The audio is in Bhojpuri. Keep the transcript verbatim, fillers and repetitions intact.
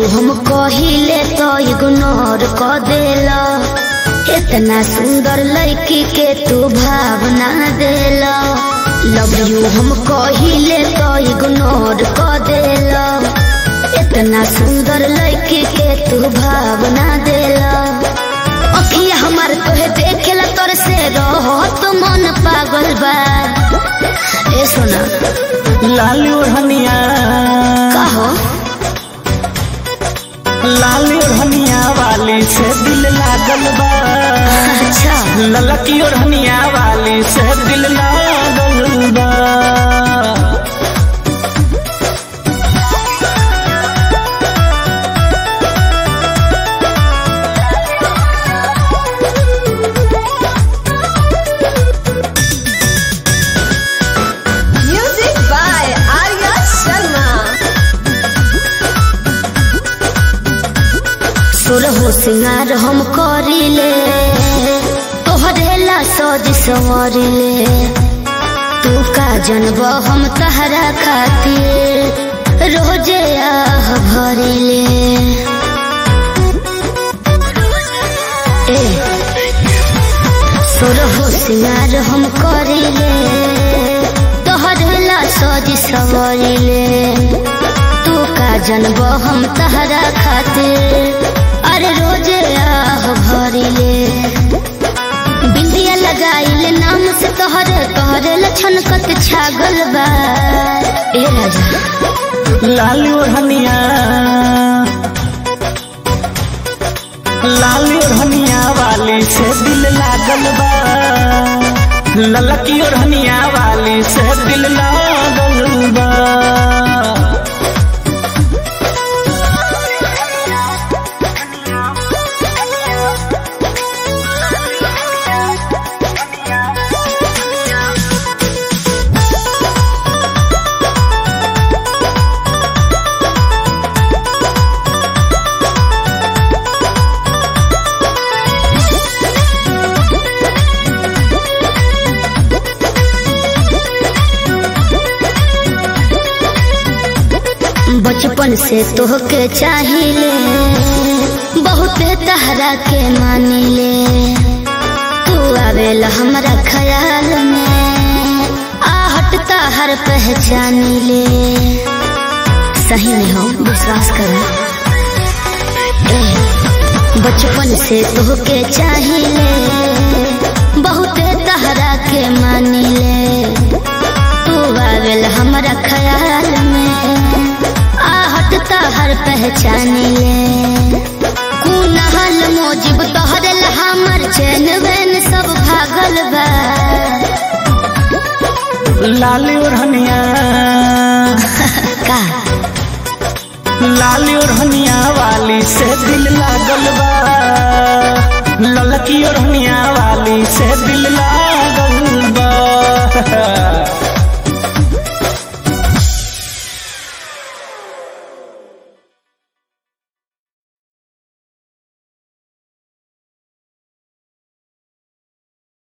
हम कहिले तो इग्नोर क देला। इतना सुंदर लड़की के तू भावना देला। लव यू हम कहिले तो इग्नोर क देला। इतना सुंदर लड़की के तू भावना देला। अखिया हमार तोहे देखेला तोर से रहो तो मन पागल बा। ए सोना लाली ओढ़निया कहो लाली ओढ़निया वाली से दिल लागल बा। अच्छा ललकी ओढ़निया वाली से दिल लागल बा। हो सिंगार हम करिले तोहरे ला सज संवरिले। तू का जनब हम तहरा खातिर रोजे आह भरिले। ए सोर हो सिंगार हम करिले तोहरे ला सज संवरिले। तू का जनब हम तहरा खातिर अरे रोजे आह भरिले। बिंदिया लगाइले नाम से तोहरे तोहरे लछन कत छागल बा। ए राजा लाली ओढ़निया लाली ओढ़निया वाली से दिल लागल बा। ललकी ओढ़निया वाली से दिल लागल बा। बचपन से तोहके चाहिए बहुते तहरा के मानिले। तू आवेला हमरा ख्याल में आहट तहर पहचानिले। सही में हो विश्वास कर। बचपन से तोहके चाहिए बहुते तहरा के मानिले। तू आवेला हमरा ख्याल में हर पहचानिए। कुनाल मोजिब तोहरे ला हमर चैन वैन सब भागल बा। लाली ओढ़निया का लाली ओढ़निया